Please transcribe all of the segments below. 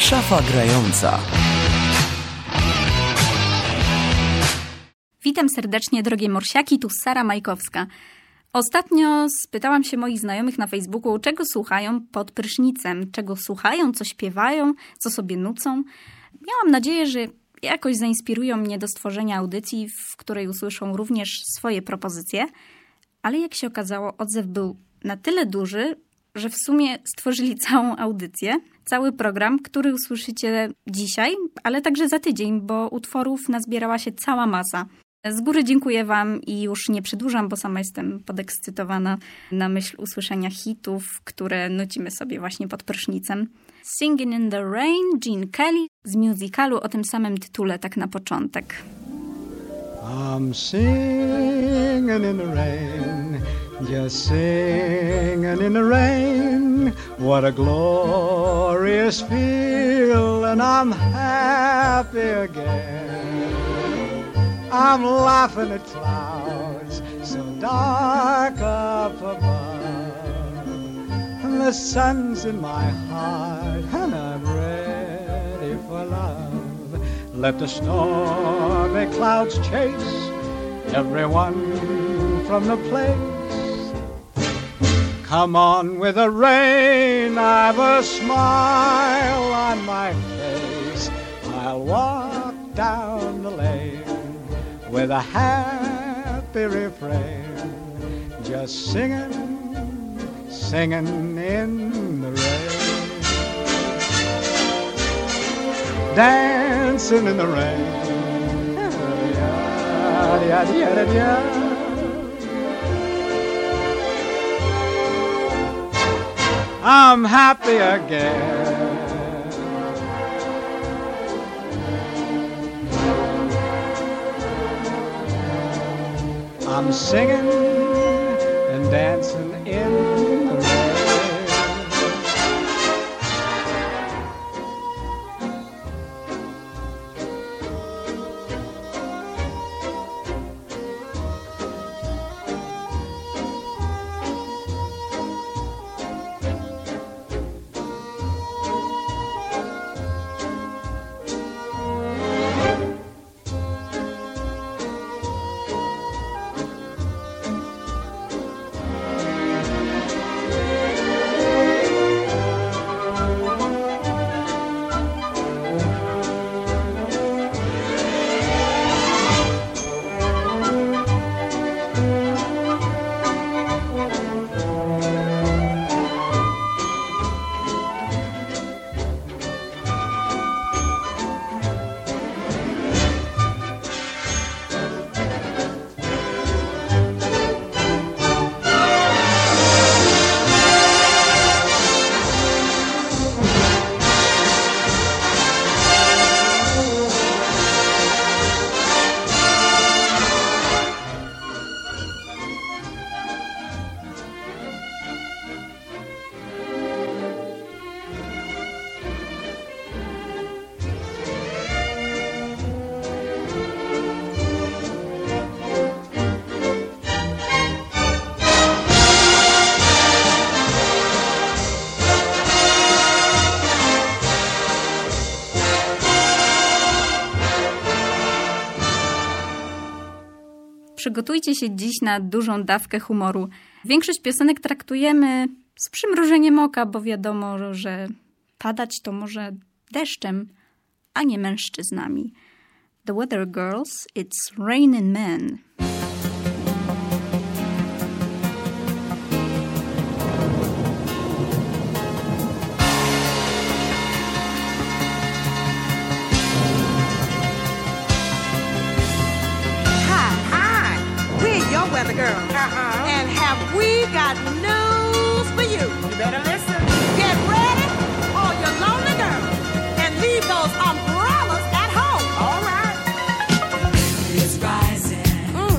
Szafa grająca. Witam serdecznie, drogie morsiaki, tu Sara Majkowska. Ostatnio spytałam się moich znajomych na Facebooku, czego słuchają pod prysznicem, czego słuchają, co śpiewają, co sobie nucą. Miałam nadzieję, że jakoś zainspirują mnie do stworzenia audycji, w której usłyszą również swoje propozycje, ale jak się okazało, odzew był na tyle duży, że w sumie stworzyli całą audycję, cały program, który usłyszycie dzisiaj, ale także za tydzień, bo utworów nazbierała się cała masa. Z góry dziękuję Wam i już nie przedłużam, bo sama jestem podekscytowana na myśl usłyszenia hitów, które nucimy sobie właśnie pod prysznicem. Singing in the Rain, Gene Kelly z musicalu o tym samym tytule, tak na początek. I'm singing in the rain, just singing in the rain. What a glorious feel, and I'm happy again. I'm laughing at clouds so dark up above, and the sun's in my heart, and I'm ready for love. Let the stormy clouds chase everyone from the place. Come on with the rain, I've a smile on my face. I'll walk down the lane with a happy refrain, just singing, singing in the rain, dancing in the rain. I'm happy again. I'm singing and dancing in the rain. Przygotujcie się dziś na dużą dawkę humoru. Większość piosenek traktujemy z przymrużeniem oka, bo wiadomo, że padać to może deszczem, a nie mężczyznami. The Weather Girls, It's Raining Men. Weather girl. And have we got news for you? You better listen. Get ready, all you lonely girls, and leave those umbrellas at home. All right. It's rising.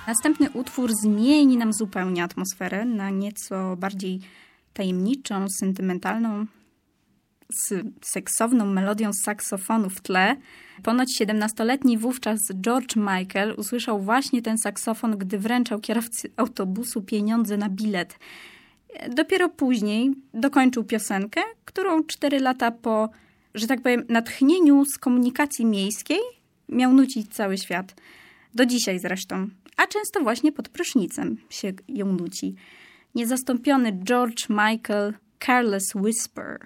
Następny utwór zmieni nam zupełnie atmosferę na nieco bardziej tajemniczą, sentymentalną, z seksowną melodią z saksofonu w tle. Ponoć 17-letni wówczas George Michael usłyszał właśnie ten saksofon, gdy wręczał kierowcy autobusu pieniądze na bilet. Dopiero później dokończył piosenkę, którą 4 lata po, że tak powiem, natchnieniu z komunikacji miejskiej miał nucić cały świat. Do dzisiaj zresztą. A często właśnie pod prysznicem się ją nuci. Niezastąpiony George Michael, Careless Whisper.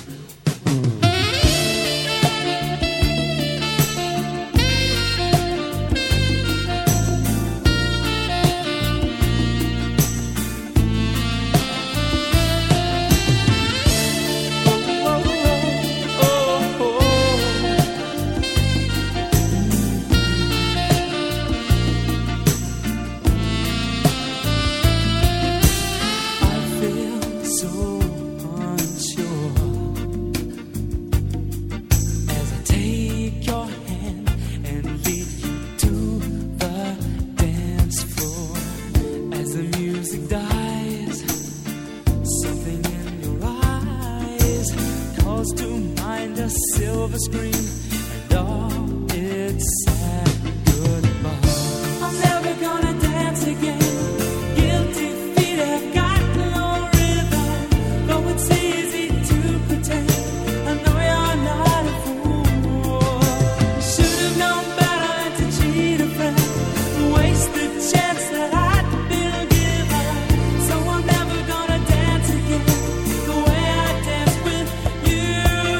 Silver screen and all its sad goodbye. I'm never gonna dance again. Guilty feet have got no rhythm. Though it's easy to pretend, I know you're not a fool. Should have known better than to cheat a friend and waste the chance that I'd been given. So I'm never gonna dance again the way I danced with you.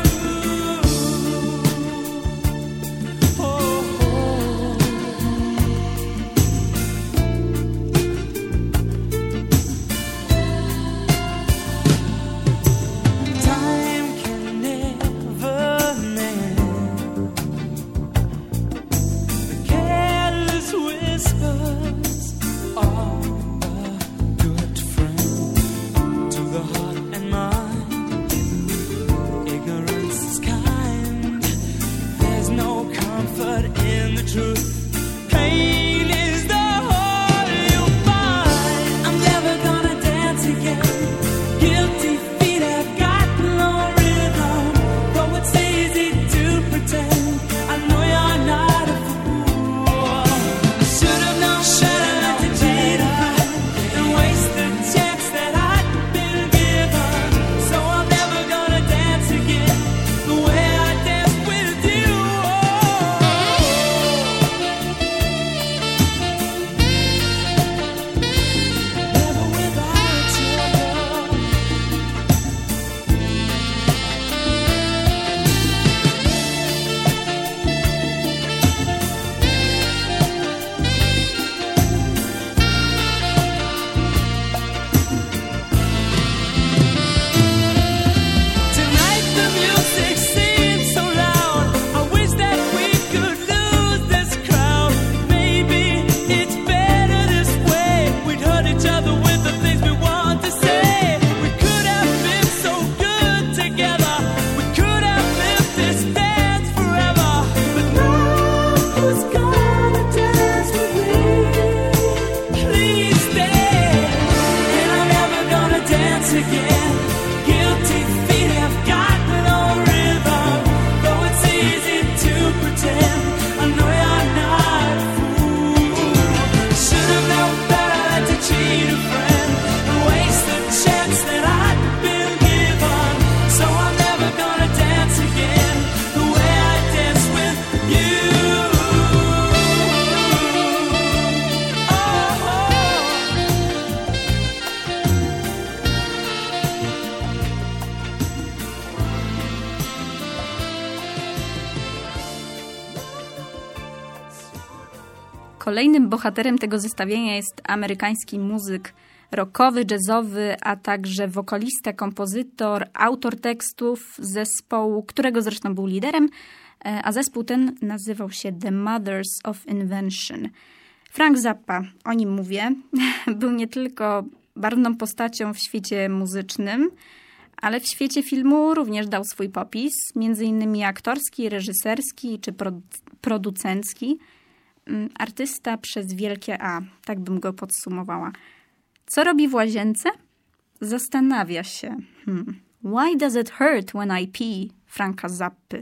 Kolejnym bohaterem tego zestawienia jest amerykański muzyk rockowy, jazzowy, a także wokalista, kompozytor, autor tekstów zespołu, którego zresztą był liderem, a zespół ten nazywał się The Mothers of Invention. Frank Zappa, o nim mówię, był nie tylko barwną postacią w świecie muzycznym, ale w świecie filmu również dał swój popis, między innymi aktorski, reżyserski czy producencki. Artysta przez wielkie A. Tak bym go podsumowała. Co robi w łazience? Zastanawia się. Why does it hurt when I pee? Franka Zappy.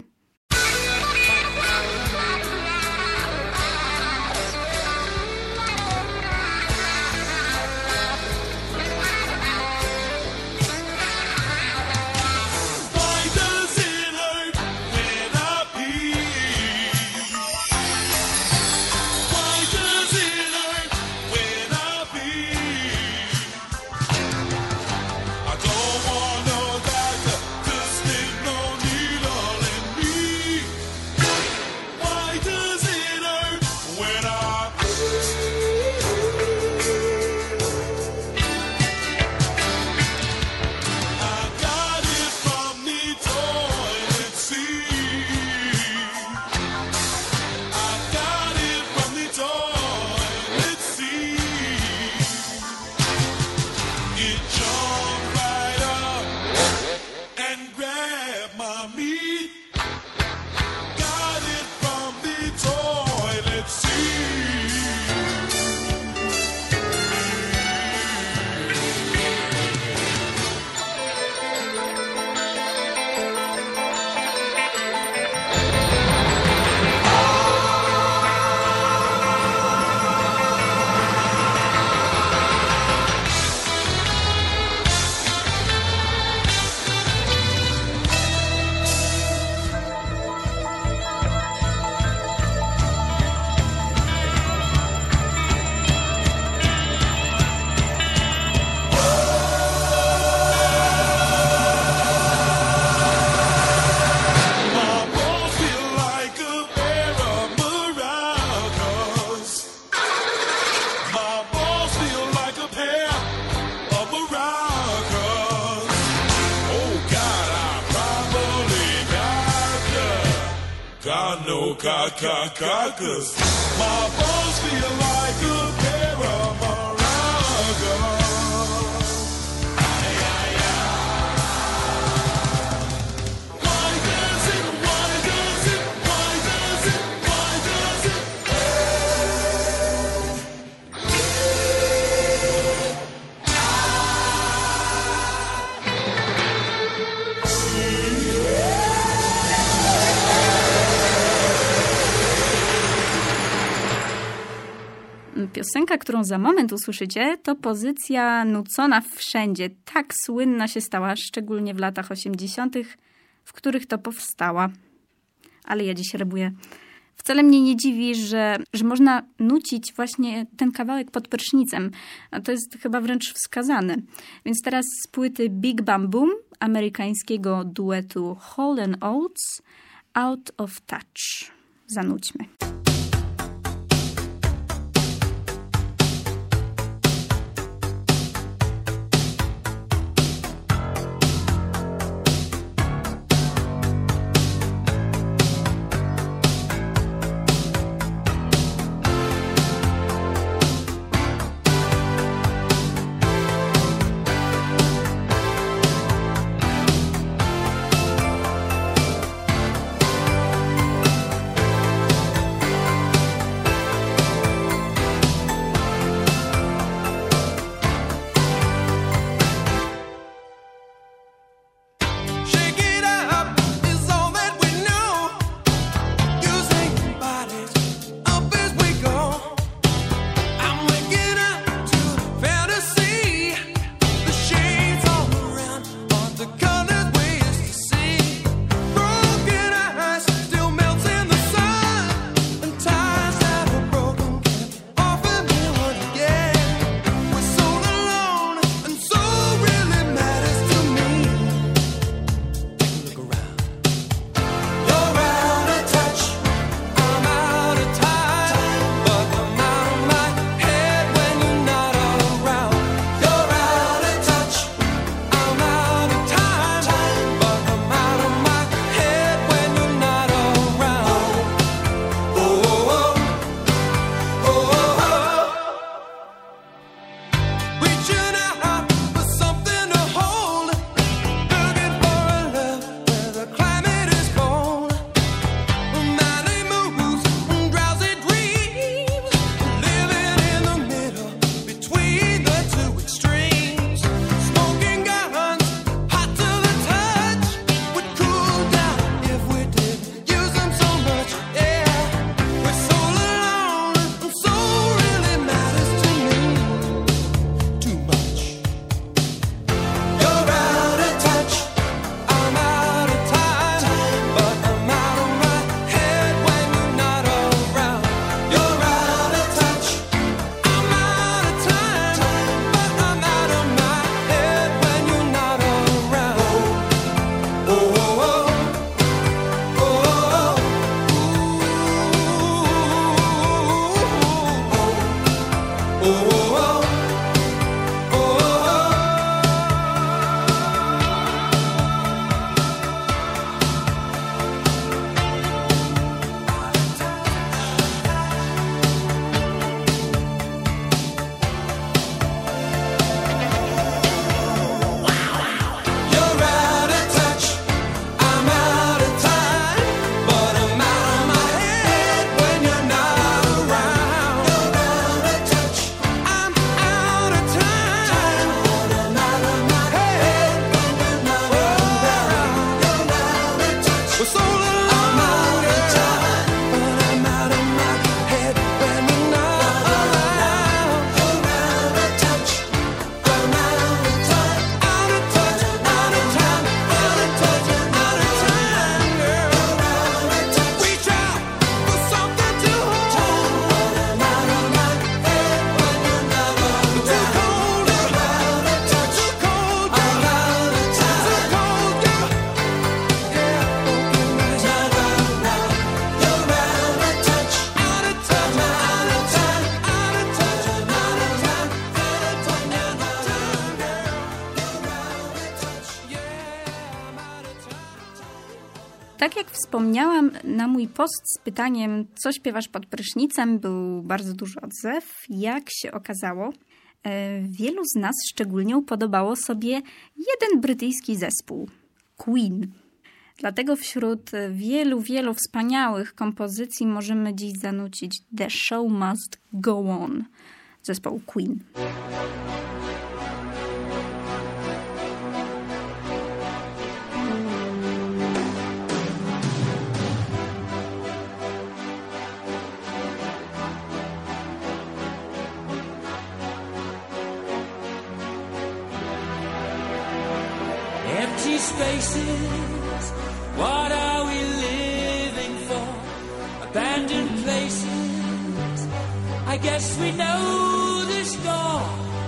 Cause my balls feel like a pair of maracas. Why does it, why does it, why does it, why does it? Piosenka, którą za moment usłyszycie, to pozycja nucona wszędzie. Tak słynna się stała, szczególnie w latach 80., w których to powstała. Ale ja dziś rybuję. Wcale mnie nie dziwi, że można nucić właśnie ten kawałek pod prysznicem. A to jest chyba wręcz wskazane. Więc teraz z płyty Big Bam Boom amerykańskiego duetu Hall & Oates Out of Touch. Zanućmy. Tak jak wspomniałam, na mój post z pytaniem, co śpiewasz pod prysznicem, był bardzo duży odzew. Jak się okazało, wielu z nas szczególnie podobało sobie jeden brytyjski zespół, Queen. Dlatego wśród wielu wspaniałych kompozycji możemy dziś zanucić The Show Must Go On zespołu Queen. Empty spaces, what are we living for? Abandoned places, I guess we know the score.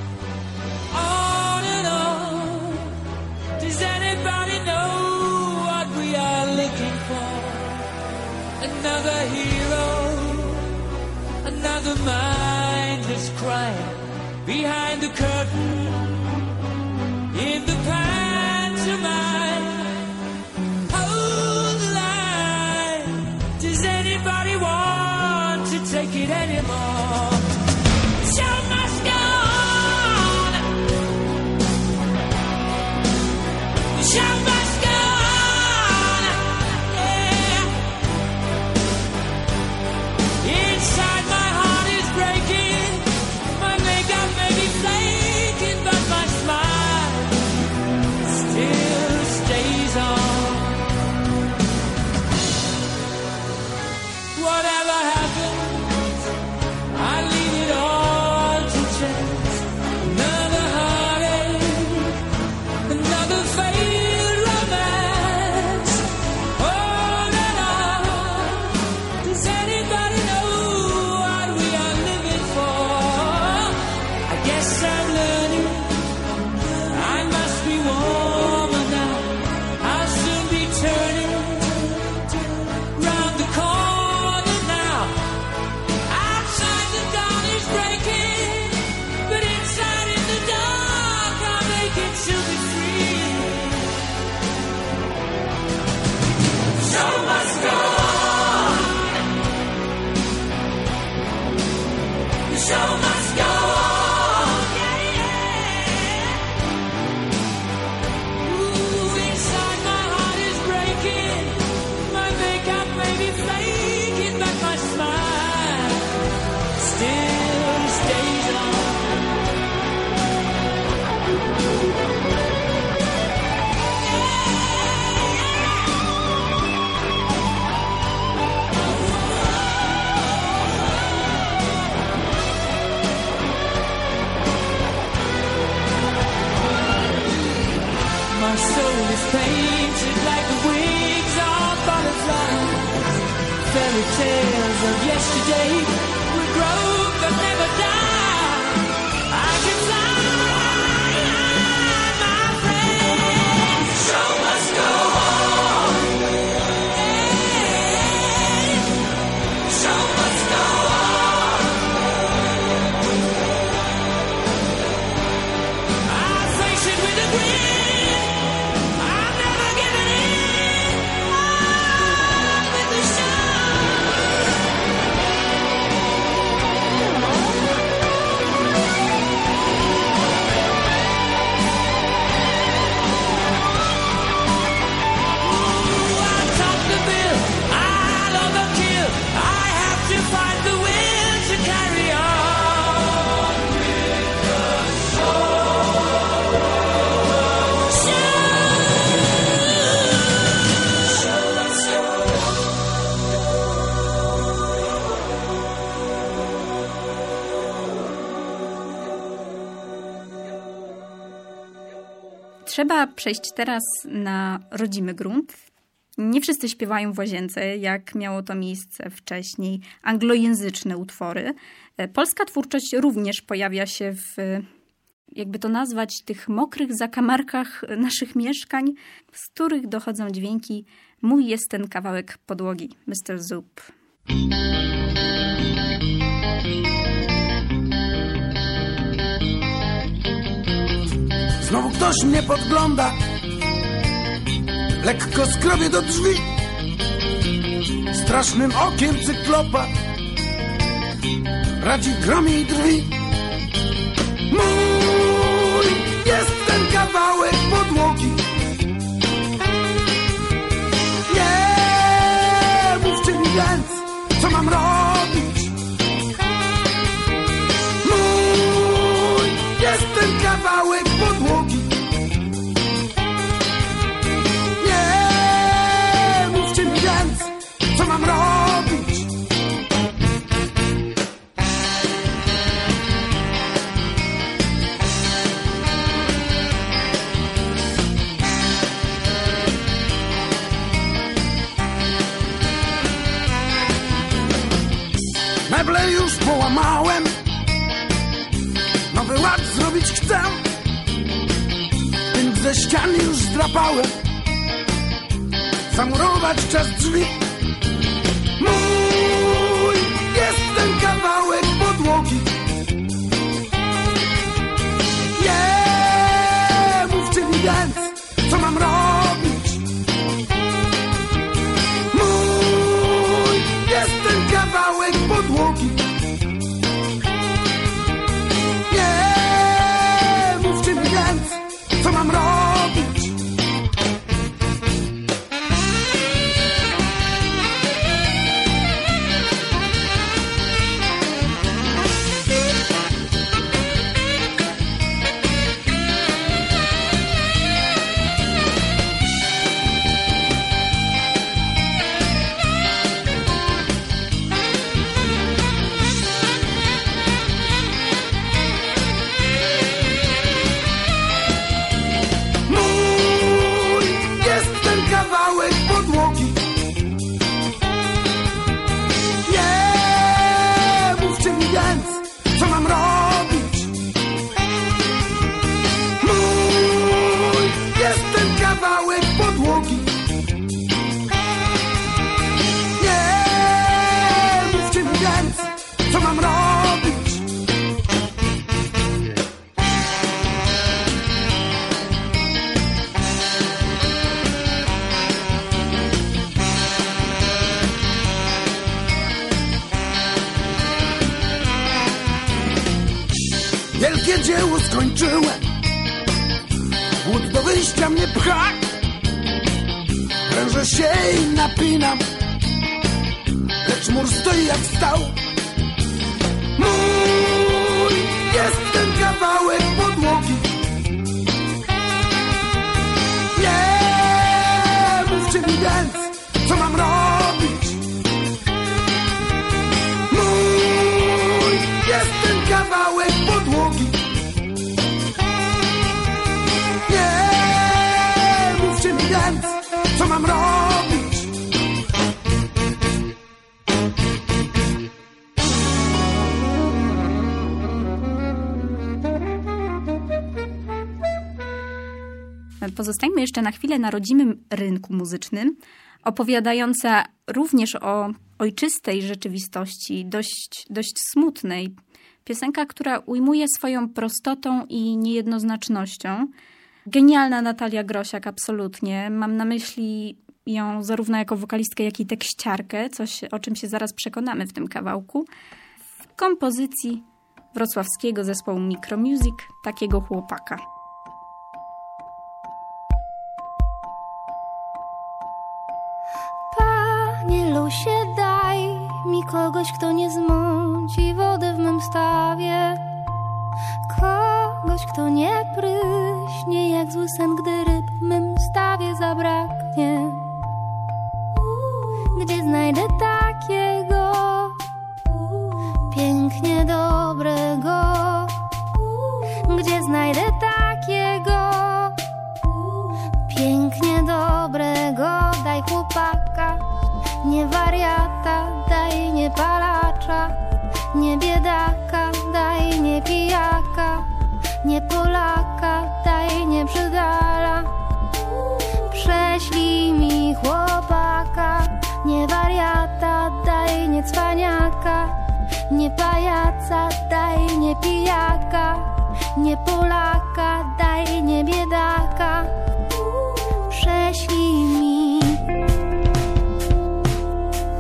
On and on, does anybody know what we are looking for? Another hero, another mindless crime behind the curtain. In the pantomime, hold the line. Does anybody want to take it anymore? The show must go on. The show must go on. Yeah. Inside my heart is breaking. My makeup may be flaking, but my smile still stays on. Whatever happens, I leave it all to chance. Another heartache, another failed romance. On and on. Does anybody know what we are living for? I guess I'm learning I must be warmer now. I'll soon be turning round the corner now. Outside the dawn is breaking, but inside in the dark I'll make it to be free. Show must go on. The show must go on. Yeah, yeah. Ooh, inside my heart is breaking. My makeup may be flaking, but my smile still stays on. My soul is painted like the wings of butterflies. Fairy tales of yesterday will grow but never die. I can fly, my friend. The show must go on. The show must go on. I face it with a grin. I'm never giving in. On with the show. Ooh, I top the bill. I'll overkill. I have to find the will to carry on with the Trzeba przejść teraz na rodzimy grunt. Nie wszyscy śpiewają w łazience, jak miało to miejsce wcześniej. Anglojęzyczne utwory. Polska twórczość również pojawia się w, jakby to nazwać, tych mokrych zakamarkach naszych mieszkań, z których dochodzą dźwięki Mój jest ten kawałek podłogi, Mr. Zoop. Znowu ktoś mnie podgląda, lekko skrobię do drzwi. strasznym okiem cyklopa radzi gromie i drwi. Mój jest ten kawałek podłogi. Nie mówcie mi więc, co mam robić. Mój jest ten kawałek podłogi. Nie mówcie mi więc, co mam robić. Meble już połamałem, nowy ład zrobić chcę. Tynk ze ścian już zdrapałem, zamurować czas drzwi. Mój jest ten kawałek podłogi. Nie mówcie mi więc, co mam robić. Mój jest ten kawałek podłogi. Nie mówcie mi więc, co mam robić. Co mam robić? Mój jest ten kawałek podłogi. Nie mówcie mi więc, co mam robić. Wielkie dzieło skończyłem, głód do wyjścia mnie pcha. Prężę się i napinam, lecz mur stoi jak stał. Mój jest ten kawałek podłogi. Nie mówcie mi więc, co mam robić. Mój jest ten kawałek podłogi. Nie mówcie mi więc, co mam robić. Pozostańmy jeszcze na chwilę na rodzimym rynku muzycznym, opowiadająca również o ojczystej rzeczywistości, dość smutnej. Piosenka, która ujmuje swoją prostotą i niejednoznacznością. Genialna Natalia Grosiak, absolutnie. Mam na myśli ją zarówno jako wokalistkę, jak i tekściarkę, coś o czym się zaraz przekonamy w tym kawałku. W kompozycji wrocławskiego zespołu Micromusic, Takiego chłopaka. Panie Lusie, daj mi kogoś, kto nie zmąci wody w mym stawie. Kogoś, kto nie pryśnie jak zły sen, gdy ryb w mym stawie zabraknie. Gdzie znajdę takiego pięknie dobrego? Gdzie znajdę takiego pięknie dobrego? Daj chłopaka, nie wariata, daj nie palacza, nie biedaka, daj nie pijaka, nie Polaka, daj nie przydala. Prześlij mi chłopaka, nie wariata, daj nie cwaniaka, nie pajaca, daj nie pijaka, nie Polaka, daj nie biedaka. Prześlij mi.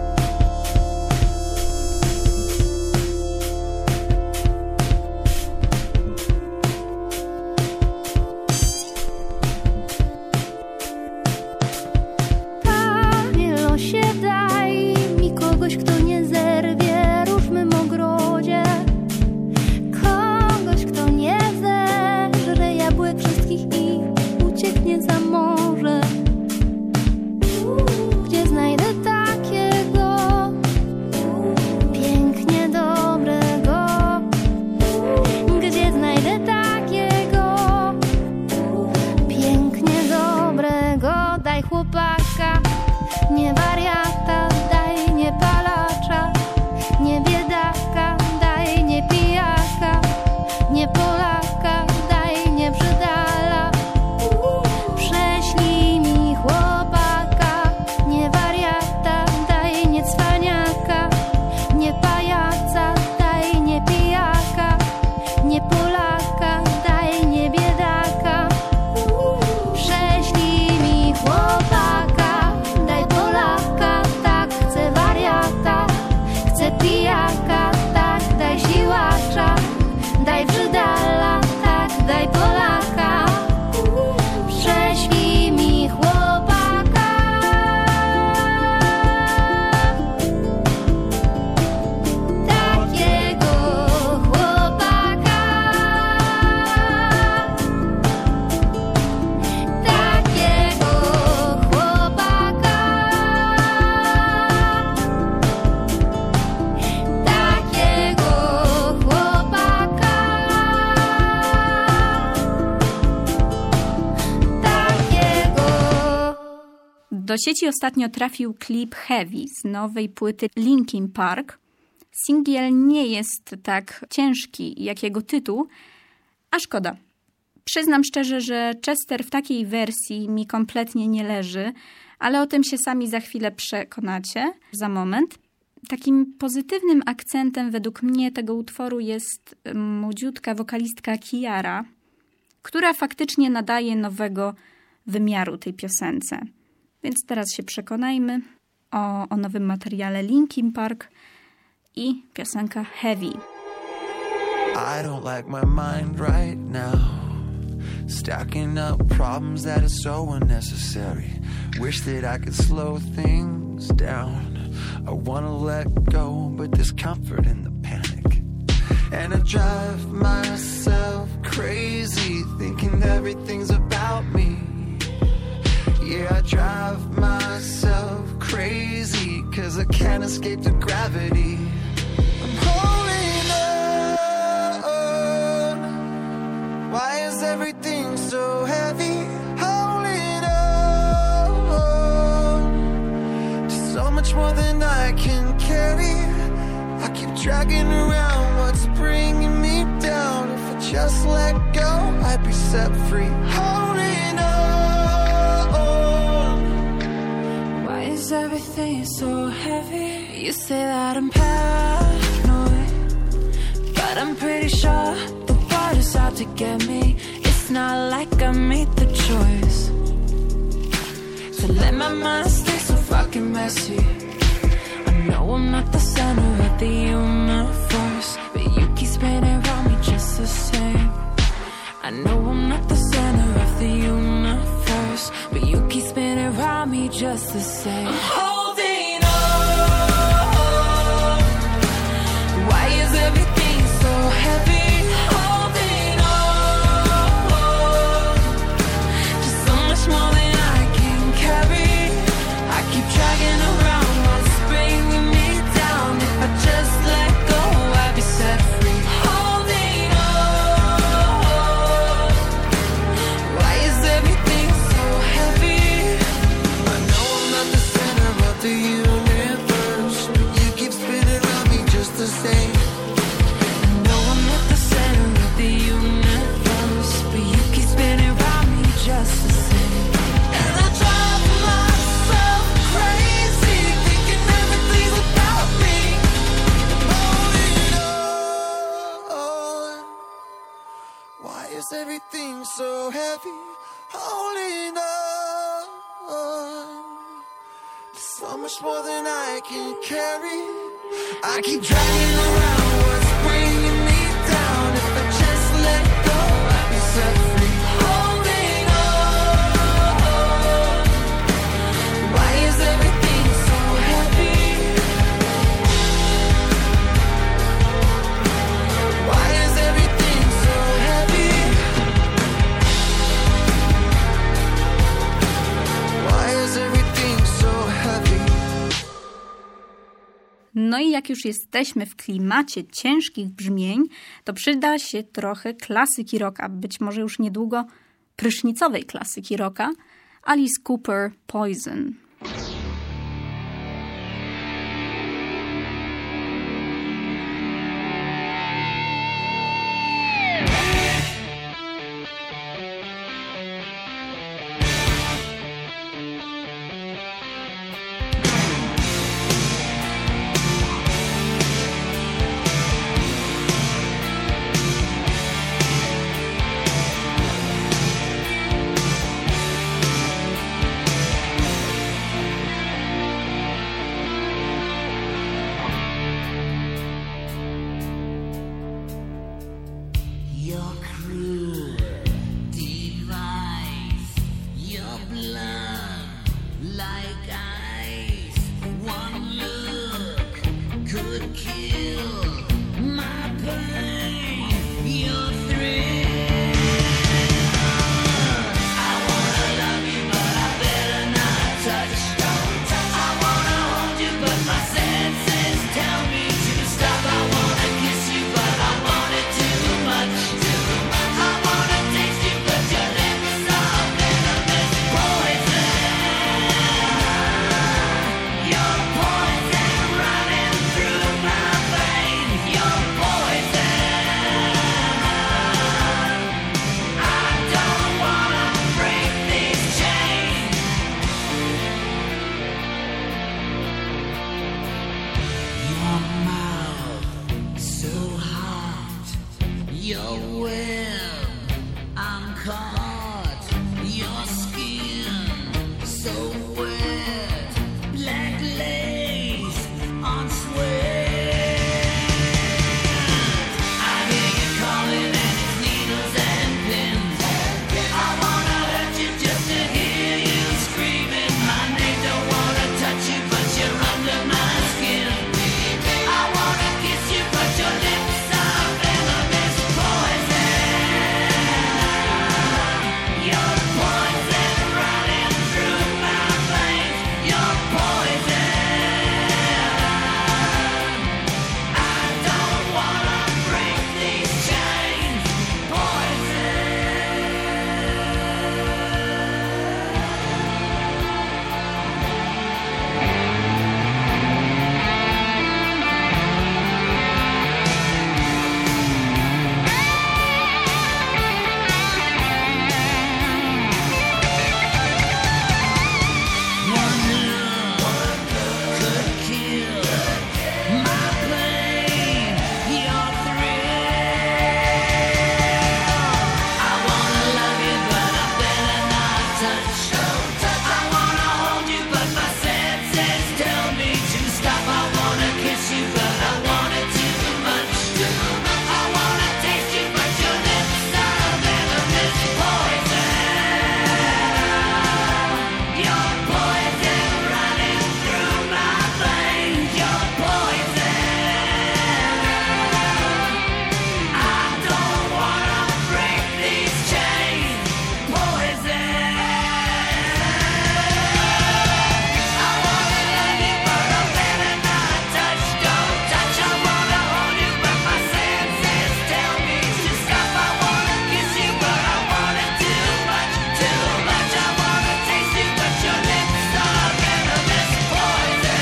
Do sieci ostatnio trafił klip Heavy z nowej płyty Linkin Park. Singiel nie jest tak ciężki jak jego tytuł, a szkoda. Przyznam szczerze, że Chester w takiej wersji mi kompletnie nie leży, ale o tym się sami za chwilę przekonacie, za moment. Takim pozytywnym akcentem według mnie tego utworu jest młodziutka wokalistka Kiara, która faktycznie nadaje nowego wymiaru tej piosence. Więc teraz się przekonajmy o nowym materiale Linkin Park i piosenka Heavy. I don't like my mind right now. Stacking up problems that are so unnecessary. Wish that I could slow things down. I wanna let go, but there's comfort in the panic. And I drive myself crazy, thinking everything's about me. Yeah, I drive myself crazy, 'cause I can't escape the gravity. I'm holding on. Why is everything so heavy? Holding on to so much more than I can carry. I keep dragging around what's bringing me down. If I just let go, I'd be set free. Holding on. Why is everything so heavy? You say that I'm paranoid, but I'm pretty sure the water's out to get me. It's not like I made the choice to let my mind stay so fucking messy. I know I'm not the center of the universe, but you keep spinning around me just the same. I know I'm not the center of the universe, but you keep spinning around me just the same. I'm holding on. Why is everything so heavy? Holding on. Just so much more than I can carry. I keep dragging around what's bringing me down. If I just let go, I'd be set free. Holding on. Why is everything so heavy? I know I'm not the center of the universe, but you keep spinning around me just the same. I know I'm not the center of the universe, but you keep spinning around me just the same. And I drive myself crazy, thinking everything's about me. Holding on. Why is everything so heavy? Holding on. So much more than I can carry. I keep dragging around what's bringing me down. If I just let go, I'd be set free. Holding on. Why is everything so heavy? Why is everything so heavy? Why is everything so heavy? No i jak już jesteśmy w klimacie ciężkich brzmień, to przyda się trochę klasyki rocka, być może już niedługo prysznicowej klasyki rocka, Alice Cooper, Poison. Your cruel device, your blood like ice. One look could kill my pain, your thrill. I wanna love you, but I better not touch. I wanna hold you, but my senses tell me to stop. I wanna kiss you, but I want it too much. I Your web, I'm caught. Your skin so wet, black lace on sweat. I hear you calling and it's needles and pins. I wanna hurt you just to hear you screaming my name. Don't wanna touch you, but you're under my skin. I wanna kiss you, but your lips are venomous poison. You're poison running through my veins. You're poison. I don't wanna break these chains. Poison. One love could kill my pain, your thrill. I wanna love you, but I better not touch. I wanna hold you, but my senses tell me to stop. I wanna kiss you, but I want it too much. I wanna taste you, but your lips are venomous poison. You're poison running through my veins. You're poison. I don't wanna break these chains. Poison. I wanna love you, but I better not touch. Don't touch. I wanna hold you, but my senses tell me to stop. I wanna kiss you, but I want it too much, too much. I wanna taste you, but your lips are venomous poison.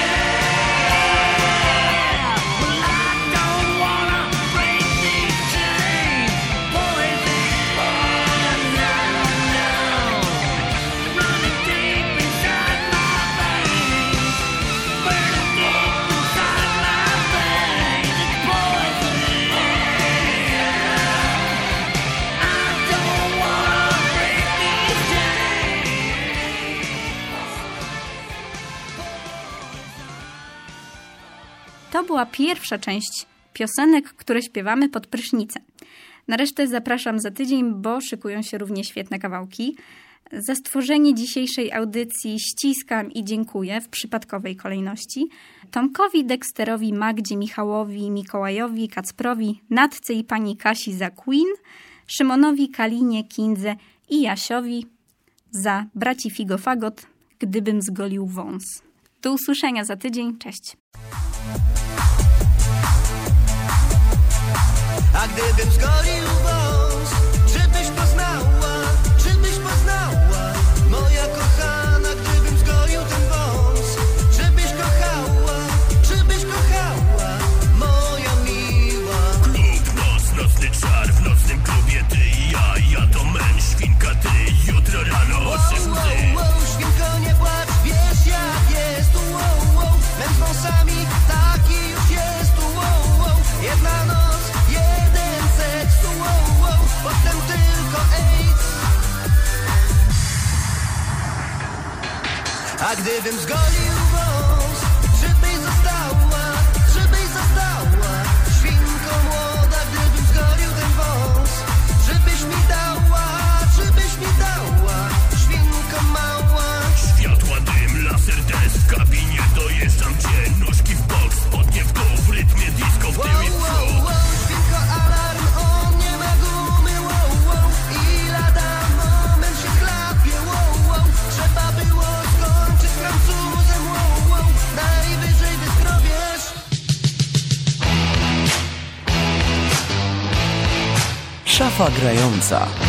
Well, I don't wanna break these chains. Poison. No, no. Running deep inside my veins. Burning deep inside my veins. It's poison. I don't wanna break these chains. To była pierwsza część piosenek, które śpiewamy pod prysznicem. Na resztę zapraszam za tydzień, bo szykują się równie świetne kawałki. Za stworzenie dzisiejszej audycji ściskam i dziękuję w przypadkowej kolejności Tomkowi, Dexterowi, Magdzie, Michałowi, Mikołajowi, Kacprowi, Natce i pani Kasi za Queen, Szymonowi, Kalinie, Kindze i Jasiowi za braci Figofagot, Gdybym zgolił wąs. Do usłyszenia za tydzień. Cześć. A gdybym zgolił wąs, żebyś poznała, moja kochana, gdybym zgolił ten wąs, żebyś kochała, moja miła. Klub nocny czar, w nocnym klubie ty i ja to męż, świnka ty, jutro rano oczy łzy. Świnko nie płacz, wiesz jak jest, męż wąsami taki już jest, jedna noc, jeden seks, potem tylko AIDS. A gdybym zgolił wąs, żebyś została, świnko młoda, gdybym zgolił ten wąs, żebyś mi dała, świnko mała. Światła, dym, laser, test, w kabinie dojeżdżam cię, nóżki w bok, spodnie w dół, w rytmie disco, w tył i w przód. Świnko alarm, on nie ma gumy, i lada moment się chlapie, trzeba było skończyć z Francuzem, najwyżej wyskrobiesz. Szafa grająca.